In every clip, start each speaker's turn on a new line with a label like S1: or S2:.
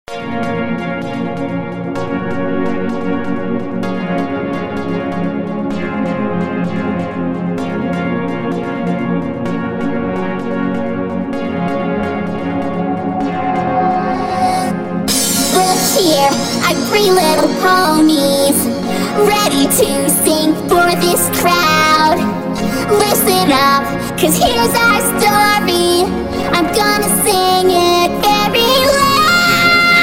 S1: Here are three little ponies, ready to sing for this crowd. Listen up, 'cause here's our story. I'm gonna sing it very loud.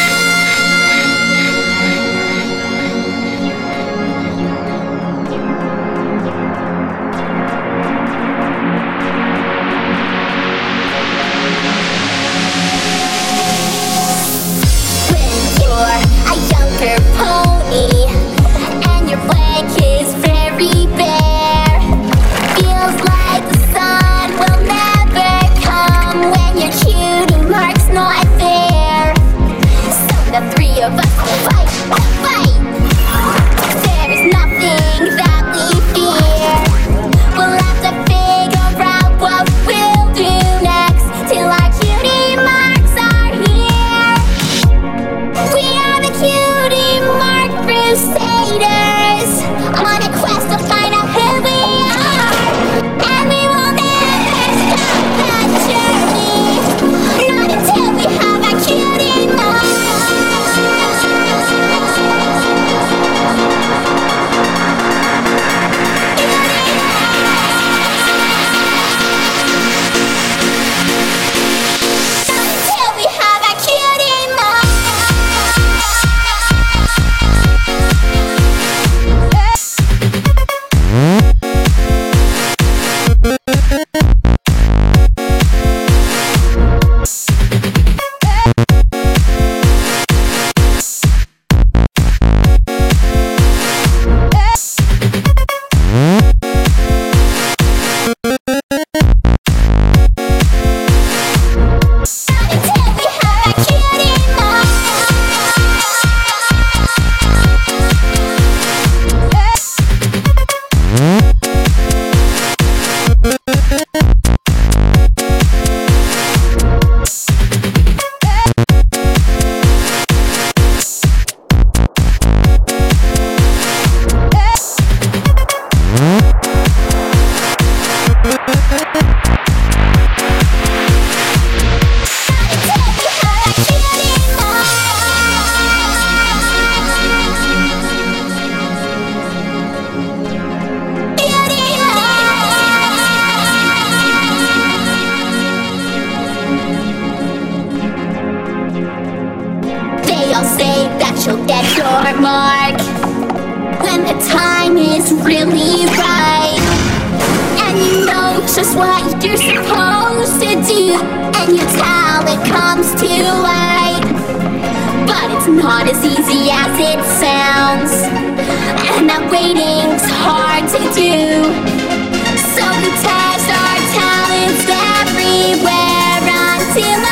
S1: When you're a younger pony and your leg is very bare, feels like the sun will never come when your cutie mark's not there. So the three of us will fight, fight. There is nothing that we fear. We'll have to figure out what we'll do next till our cutie marks are here. We are the Cutie Mark Crusaders, on a quest to find out who we are. And we will never stop that journey, not until we have our cutie mark. Until we have our cutie mark. Until we have our cutie mark. Until we have our cutie mark. Cutie mark. They all say that you'll get your mark when the time is really right, and you know just what you're supposed to do, and your talent comes to light. But it's not as easy as it sounds, and that waiting's hard to do. So we test our talents everywhere until